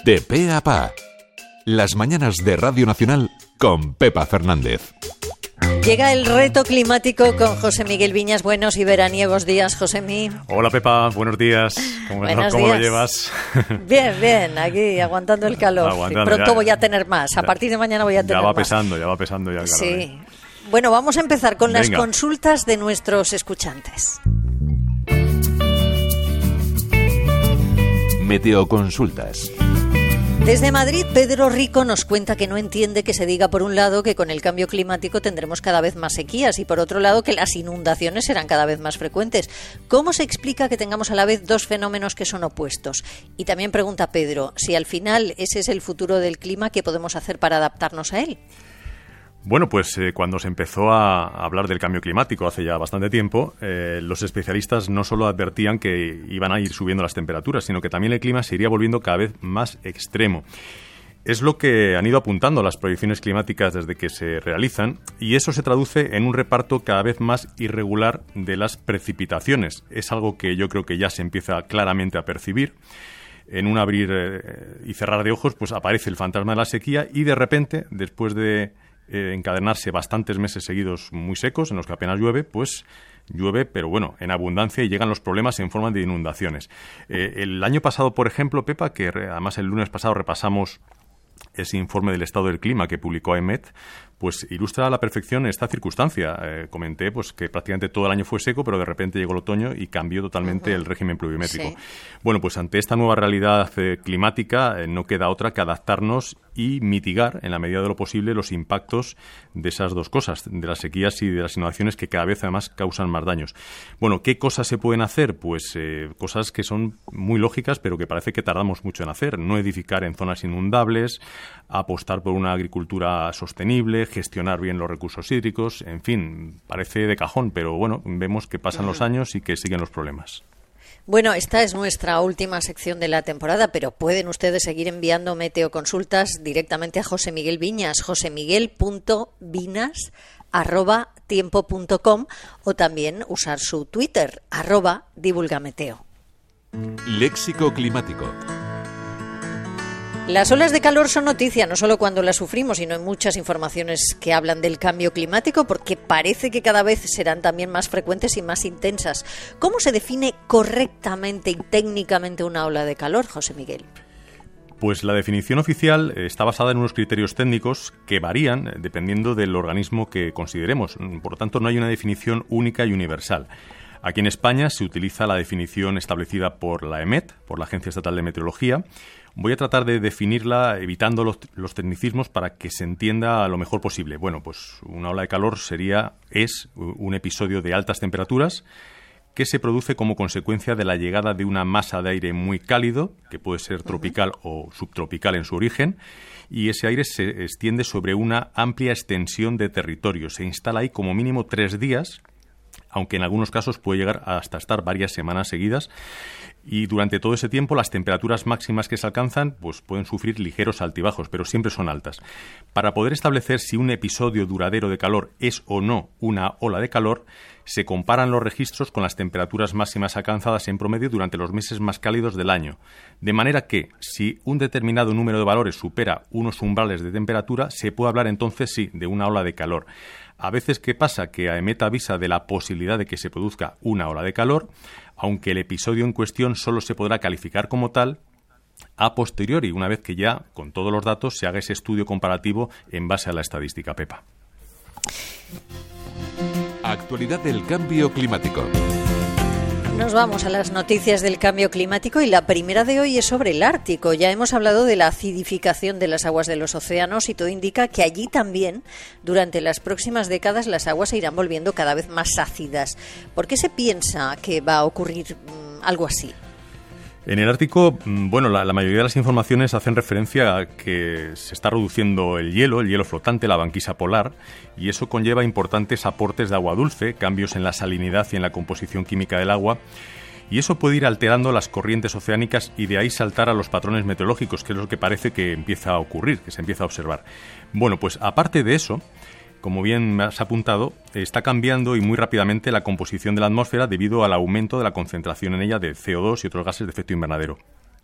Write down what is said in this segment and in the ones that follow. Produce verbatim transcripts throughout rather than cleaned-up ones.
De pe a pa. Las mañanas de Radio Nacional con Pepa Fernández. Llega el reto climático con José Miguel Viñas. Buenos y veraniegos días, Josemi. Hola, Pepa, buenos días. ¿Cómo, buenos ¿cómo días. lo llevas? Bien, bien, aquí aguantando el calor. Aguantando, Pronto ya, voy a tener más. A partir de mañana voy a tener más. Ya va más. pesando, ya va pesando ya el calor. Sí. ¿eh? Bueno, vamos a empezar con Venga. las consultas de nuestros escuchantes. Meteoconsultas. Desde Madrid, Pedro Rico nos cuenta que no entiende que se diga por un lado que con el cambio climático tendremos cada vez más sequías y por otro lado que las inundaciones serán cada vez más frecuentes. ¿Cómo se explica que tengamos a la vez dos fenómenos que son opuestos? Y también pregunta Pedro, si al final ese es el futuro del clima, ¿qué podemos hacer para adaptarnos a él? Bueno, pues eh, cuando se empezó a hablar del cambio climático hace ya bastante tiempo, eh, los especialistas no solo advertían que iban a ir subiendo las temperaturas, sino que también el clima se iría volviendo cada vez más extremo. Es lo que han ido apuntando las proyecciones climáticas desde que se realizan, y eso se traduce en un reparto cada vez más irregular de las precipitaciones. Es algo que yo creo que ya se empieza claramente a percibir. En un abrir eh, y cerrar de ojos, pues aparece el fantasma de la sequía y de repente, después de Eh, encadenarse bastantes meses seguidos muy secos, en los que apenas llueve, pues llueve, pero bueno, en abundancia, y llegan los problemas en forma de inundaciones. Eh, el año pasado, por ejemplo, Pepa, que re, además el lunes pasado repasamos ese informe del estado del clima que publicó A E M E T, pues ilustra a la perfección esta circunstancia. Eh, comenté pues que prácticamente todo el año fue seco, pero de repente llegó el otoño y cambió totalmente uh-huh. el régimen pluviométrico. Sí. Bueno, pues ante esta nueva realidad eh, climática eh, no queda otra que adaptarnos y mitigar, en la medida de lo posible, los impactos de esas dos cosas, de las sequías y de las inundaciones, que cada vez además causan más daños. Bueno, ¿qué cosas se pueden hacer? Pues eh, cosas que son muy lógicas, pero que parece que tardamos mucho en hacer. No edificar en zonas inundables, apostar por una agricultura sostenible, gestionar bien los recursos hídricos, en fin, parece de cajón, pero bueno, vemos que pasan los años y que siguen los problemas. Bueno, esta es nuestra última sección de la temporada, pero pueden ustedes seguir enviando meteoconsultas directamente a José Miguel Viñas, josemiguel punto vinas arroba tiempo punto com, o también usar su Twitter, arroba divulgameteo. Léxico climático. Las olas de calor son noticia, no solo cuando las sufrimos, sino en muchas informaciones que hablan del cambio climático, porque parece que cada vez serán también más frecuentes y más intensas. ¿Cómo se define correctamente y técnicamente una ola de calor, José Miguel? Pues la definición oficial está basada en unos criterios técnicos que varían dependiendo del organismo que consideremos. Por lo tanto, no hay una definición única y universal. Aquí en España se utiliza la definición establecida por la A E M E T, por la Agencia Estatal de Meteorología. Voy a tratar de definirla evitando los, los tecnicismos para que se entienda lo mejor posible. Bueno, pues una ola de calor sería, es un episodio de altas temperaturas que se produce como consecuencia de la llegada de una masa de aire muy cálido, que puede ser tropical uh-huh. o subtropical en su origen, y ese aire se extiende sobre una amplia extensión de territorio. Se instala ahí como mínimo tres días, aunque en algunos casos puede llegar hasta estar varias semanas seguidas, y durante todo ese tiempo las temperaturas máximas que se alcanzan pues pueden sufrir ligeros altibajos, pero siempre son altas. Para poder establecer si un episodio duradero de calor es o no una ola de calor, se comparan los registros con las temperaturas máximas alcanzadas en promedio durante los meses más cálidos del año, de manera que si un determinado número de valores supera unos umbrales de temperatura, se puede hablar entonces sí de una ola de calor. A veces, ¿qué pasa? Que A E M E T avisa de la posibilidad de que se produzca una ola de calor, aunque el episodio en cuestión solo se podrá calificar como tal a posteriori, una vez que ya, con todos los datos, se haga ese estudio comparativo en base a la estadística, Pepa. Actualidad del cambio climático. Nos vamos a las noticias del cambio climático y la primera de hoy es sobre el Ártico. Ya hemos hablado de la acidificación de las aguas de los océanos y todo indica que allí también, durante las próximas décadas, las aguas se irán volviendo cada vez más ácidas. ¿Por qué se piensa que va a ocurrir mmm, algo así? En el Ártico, bueno, la, la mayoría de las informaciones hacen referencia a que se está reduciendo el hielo, el hielo flotante, la banquisa polar, y eso conlleva importantes aportes de agua dulce, cambios en la salinidad y en la composición química del agua, y eso puede ir alterando las corrientes oceánicas y de ahí saltar a los patrones meteorológicos, que es lo que parece que empieza a ocurrir, que se empieza a observar. Bueno, pues aparte de eso, como bien me has apuntado, está cambiando y muy rápidamente la composición de la atmósfera debido al aumento de la concentración en ella de C O dos y otros gases de efecto invernadero.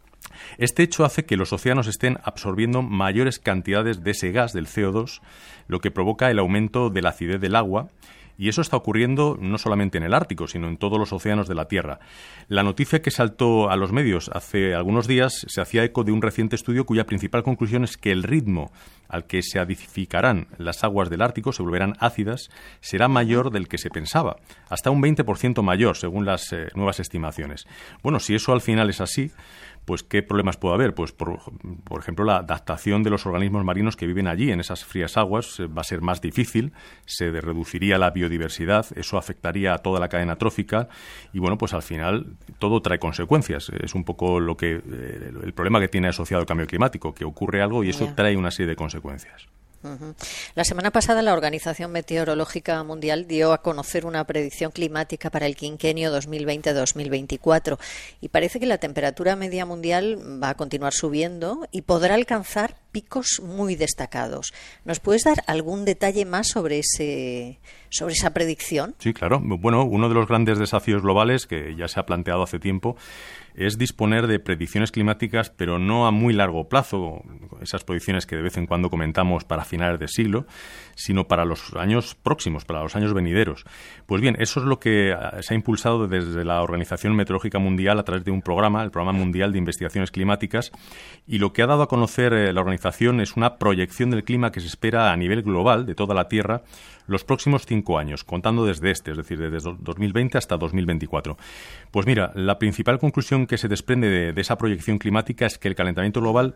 Este hecho hace que los océanos estén absorbiendo mayores cantidades de ese gas, del C O dos, lo que provoca el aumento de la acidez del agua. Y eso está ocurriendo no solamente en el Ártico, sino en todos los océanos de la Tierra. La noticia que saltó a los medios hace algunos días se hacía eco de un reciente estudio cuya principal conclusión es que el ritmo al que se acidificarán las aguas del Ártico, se volverán ácidas, será mayor del que se pensaba, hasta un veinte por ciento mayor, según las eh, nuevas estimaciones. Bueno, si eso al final es así, pues ¿qué problemas puede haber? Pues, por, por ejemplo, la adaptación de los organismos marinos que viven allí, en esas frías aguas, eh, va a ser más difícil, se reduciría la biodiversidad, eso afectaría a toda la cadena trófica y, bueno, pues al final todo trae consecuencias. Es un poco lo que eh, el problema que tiene asociado el cambio climático, que ocurre algo y eso yeah. trae una serie de consecuencias. Uh-huh. La semana pasada la Organización Meteorológica Mundial dio a conocer una predicción climática para el quinquenio dos mil veinte dos mil veinticuatro y parece que la temperatura media mundial va a continuar subiendo y podrá alcanzar picos muy destacados. ¿Nos puedes dar algún detalle más sobre ese, sobre esa predicción? Sí, claro. Bueno, uno de los grandes desafíos globales que ya se ha planteado hace tiempo es disponer de predicciones climáticas, pero no a muy largo plazo, esas predicciones que de vez en cuando comentamos para finales de siglo, sino para los años próximos, para los años venideros. Pues bien, eso es lo que se ha impulsado desde la Organización Meteorológica Mundial a través de un programa, el Programa Mundial de Investigaciones Climáticas, y lo que ha dado a conocer eh, la organización es una proyección del clima que se espera a nivel global de toda la Tierra los próximos cinco años, contando desde este, es decir, desde dos mil veinte hasta dos mil veinticuatro. Pues mira, la principal conclusión que se desprende de, de esa proyección climática es que el calentamiento global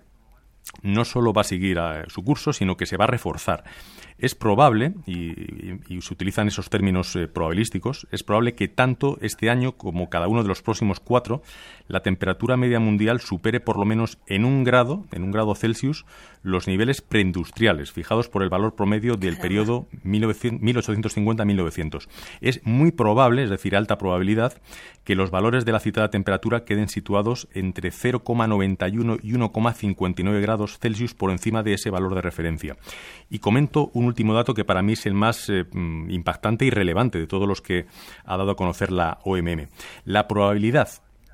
no solo va a seguir a su curso, sino que se va a reforzar. Es probable, y, y, y se utilizan esos términos eh, probabilísticos, es probable que tanto este año como cada uno de los próximos cuatro, la temperatura media mundial supere por lo menos en un grado, en un grado Celsius, los niveles preindustriales, fijados por el valor promedio del periodo mil ochocientos cincuenta a mil novecientos. Es muy probable, es decir, alta probabilidad, que los valores de la citada temperatura queden situados entre cero coma noventa y uno y uno coma cincuenta y nueve grados Celsius por encima de ese valor de referencia. Y comento un último dato que para mí es el más eh, impactante y relevante de todos los que ha dado a conocer la O M M. La probabilidad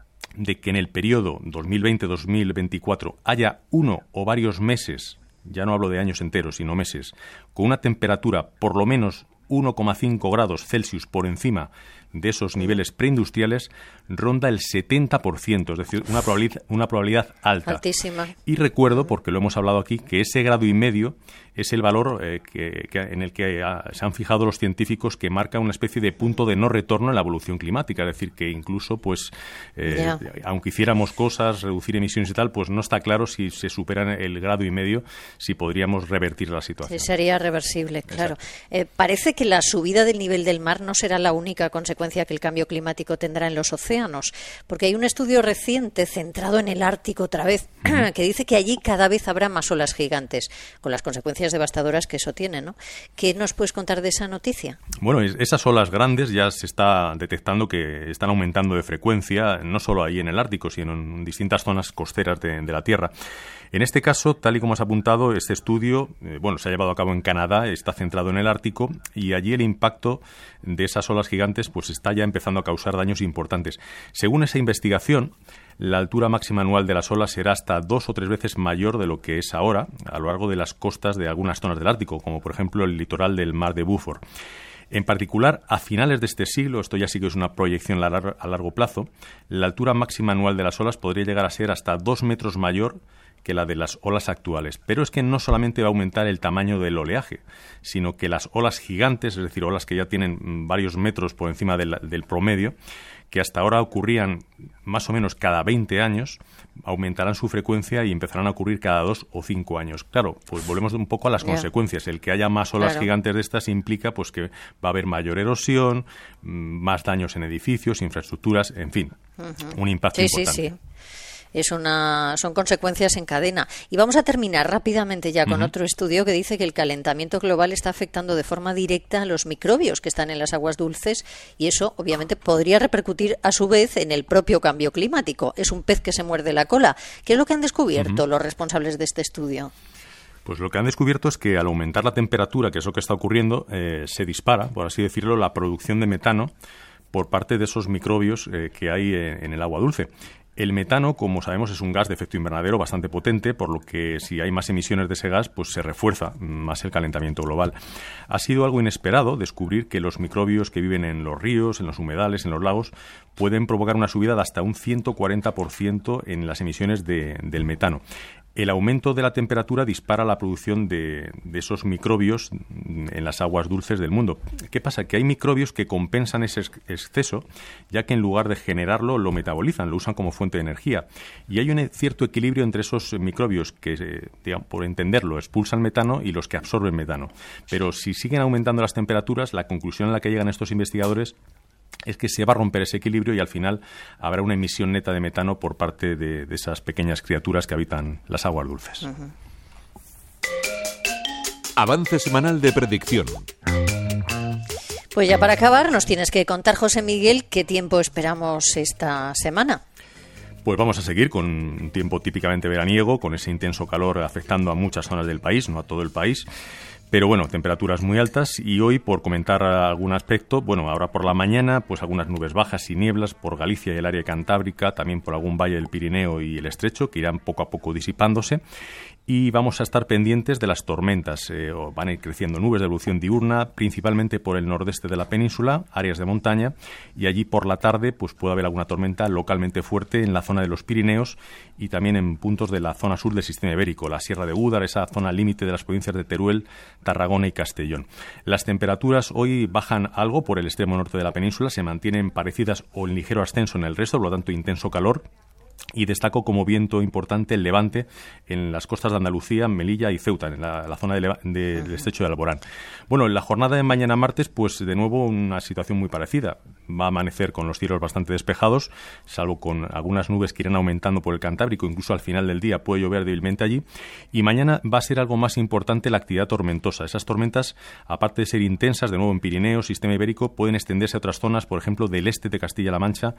de que en el periodo dos mil veinte dos mil veinticuatro haya uno o varios meses, ya no hablo de años enteros, sino meses, con una temperatura por lo menos uno coma cinco grados Celsius por encima de esos niveles preindustriales, ronda el setenta por ciento, es decir, una probabilidad, una probabilidad alta. Altísima. Y recuerdo, porque lo hemos hablado aquí, que ese grado y medio es el valor eh, que, que, en el que ha, se han fijado los científicos, que marca una especie de punto de no retorno en la evolución climática. Es decir, que incluso, pues, eh, yeah. aunque hiciéramos cosas, reducir emisiones y tal, pues no está claro si se supera el grado y medio, si podríamos revertir la situación. Sí, sería reversible, claro. Eh, parece que la subida del nivel del mar no será la única consecuencia que el cambio climático tendrá en los océanos, porque hay un estudio reciente centrado en el Ártico otra vez, que dice que allí cada vez habrá más olas gigantes, con las consecuencias devastadoras que eso tiene, ¿no? ¿Qué nos puedes contar de esa noticia? Bueno, esas olas grandes ya se está detectando que están aumentando de frecuencia, no solo ahí en el Ártico, sino en distintas zonas costeras de, de la Tierra. En este caso, tal y como has apuntado, este estudio, eh, bueno, se ha llevado a cabo en Canadá, está centrado en el Ártico y allí el impacto de esas olas gigantes pues está ya empezando a causar daños importantes. Según esa investigación, la altura máxima anual de las olas será hasta dos o tres veces mayor de lo que es ahora a lo largo de las costas de algunas zonas del Ártico, como por ejemplo el litoral del mar de Beaufort. En particular, a finales de este siglo, esto ya sí que es una proyección a largo, a largo plazo, la altura máxima anual de las olas podría llegar a ser hasta dos metros mayor que la de las olas actuales. Pero es que no solamente va a aumentar el tamaño del oleaje, sino que las olas gigantes, es decir, olas que ya tienen varios metros por encima del, del promedio, que hasta ahora ocurrían más o menos cada veinte años, aumentarán su frecuencia y empezarán a ocurrir cada dos o cinco años. Claro, pues volvemos un poco a las yeah. consecuencias. El que haya más olas claro. gigantes de estas implica pues que va a haber mayor erosión, más daños en edificios, infraestructuras, en fin, uh-huh. un impacto sí, importante. Sí, sí. Es una, son consecuencias en cadena. Y vamos a terminar rápidamente ya con uh-huh. otro estudio que dice que el calentamiento global está afectando de forma directa a los microbios que están en las aguas dulces y eso obviamente podría repercutir a su vez en el propio cambio climático. Es un pez que se muerde la cola. ¿Qué es lo que han descubierto uh-huh. los responsables de este estudio? Pues lo que han descubierto es que al aumentar la temperatura, que es lo que está ocurriendo, eh, se dispara, por así decirlo, la producción de metano, por parte de esos microbios eh, que hay en, en el agua dulce. El metano, como sabemos, es un gas de efecto invernadero bastante potente, por lo que si hay más emisiones de ese gas, pues se refuerza más el calentamiento global. Ha sido algo inesperado descubrir que los microbios que viven en los ríos, en los humedales, en los lagos, pueden provocar una subida de hasta un ciento cuarenta por ciento en las emisiones de, del metano. El aumento de la temperatura dispara la producción de, de esos microbios en las aguas dulces del mundo. ¿Qué pasa? Que hay microbios que compensan ese exceso, ya que en lugar de generarlo, lo metabolizan, lo usan como fuente de energía. Y hay un cierto equilibrio entre esos microbios que, digamos, por entenderlo, expulsan metano y los que absorben metano. Pero si siguen aumentando las temperaturas, la conclusión a la que llegan estos investigadores es que se va a romper ese equilibrio y al final habrá una emisión neta de metano por parte de, de esas pequeñas criaturas que habitan las aguas dulces. Uh-huh. Avance semanal de predicción. Pues ya para acabar, nos tienes que contar, José Miguel, qué tiempo esperamos esta semana. Pues vamos a seguir con un tiempo típicamente veraniego, con ese intenso calor afectando a muchas zonas del país, no a todo el país. Pero bueno, temperaturas muy altas y hoy, por comentar algún aspecto, bueno, ahora por la mañana, pues algunas nubes bajas y nieblas por Galicia y el área cantábrica, también por algún valle del Pirineo y el Estrecho, que irán poco a poco disipándose. Y vamos a estar pendientes de las tormentas. Eh, van a ir creciendo nubes de evolución diurna, principalmente por el nordeste de la península, áreas de montaña, y allí por la tarde pues puede haber alguna tormenta localmente fuerte en la zona de los Pirineos y también en puntos de la zona sur del sistema ibérico, la Sierra de Údar, esa zona límite de las provincias de Teruel, Tarragona y Castellón. Las temperaturas hoy bajan algo por el extremo norte de la península, se mantienen parecidas o en ligero ascenso en el resto, por lo tanto intenso calor. Y destaco como viento importante el levante en las costas de Andalucía, Melilla y Ceuta, en la, la zona de leva, de, del estrecho de Alborán. Bueno, en la jornada de mañana martes, pues de nuevo una situación muy parecida. Va a amanecer con los cielos bastante despejados, salvo con algunas nubes que irán aumentando por el Cantábrico, incluso al final del día puede llover débilmente allí. Y mañana va a ser algo más importante la actividad tormentosa. Esas tormentas, aparte de ser intensas, de nuevo en Pirineos, sistema ibérico, pueden extenderse a otras zonas, por ejemplo, del este de Castilla-La Mancha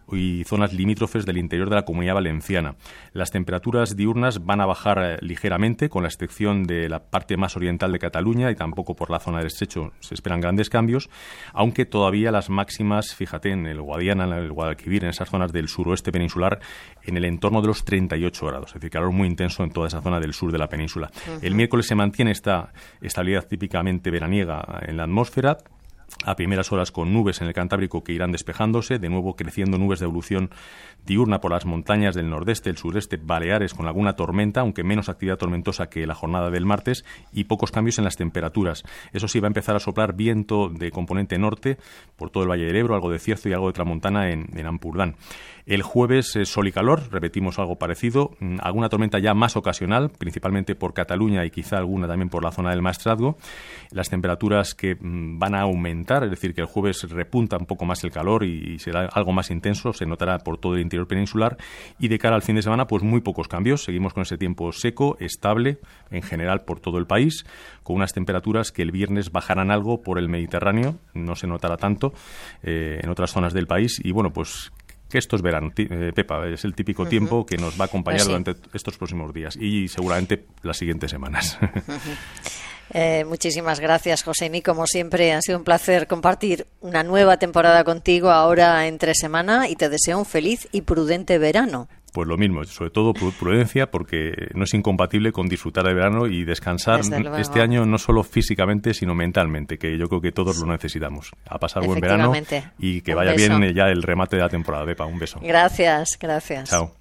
y zonas limítrofes del interior de la Comunidad Valenciana. Las temperaturas diurnas van a bajar eh, ligeramente, con la excepción de la parte más oriental de Cataluña, y tampoco por la zona del Estrecho se esperan grandes cambios, aunque todavía las máximas, fíjate, en el Guadiana, en el Guadalquivir, en esas zonas del suroeste peninsular, en el entorno de los treinta y ocho grados, es decir, calor muy intenso en toda esa zona del sur de la península. Uh-huh. El miércoles se mantiene esta estabilidad típicamente veraniega en la atmósfera, a primeras horas con nubes en el Cantábrico que irán despejándose, de nuevo creciendo nubes de evolución diurna por las montañas del nordeste, el sureste, Baleares con alguna tormenta, aunque menos actividad tormentosa que la jornada del martes, y pocos cambios en las temperaturas. Eso sí, va a empezar a soplar viento de componente norte por todo el Valle del Ebro, algo de Cierzo y algo de tramontana en, en Ampurdán. El jueves eh, sol y calor, repetimos algo parecido, mm, alguna tormenta ya más ocasional, principalmente por Cataluña y quizá alguna también por la zona del Maestrazgo. Las temperaturas que mm, van a aumentar, es decir, que el jueves repunta un poco más el calor y, y será algo más intenso, se notará por todo el interior peninsular, y de cara al fin de semana pues muy pocos cambios, seguimos con ese tiempo seco, estable, en general por todo el país, con unas temperaturas que el viernes bajarán algo por el Mediterráneo, no se notará tanto eh, en otras zonas del país, y bueno, pues que esto es verano, eh, Pepa, es el típico uh-huh. tiempo que nos va a acompañar pues sí. durante estos próximos días y seguramente las siguientes semanas. Uh-huh. Eh, muchísimas gracias, Josemi. Como siempre, ha sido un placer compartir una nueva temporada contigo ahora entre semana y te deseo un feliz y prudente verano. Pues lo mismo, sobre todo prudencia, porque no es incompatible con disfrutar del verano y descansar este año no solo físicamente, sino mentalmente, que yo creo que todos lo necesitamos. A pasar buen verano y que un vaya beso. bien ya el remate de la temporada. Pepa, un beso. Gracias, gracias. Chao.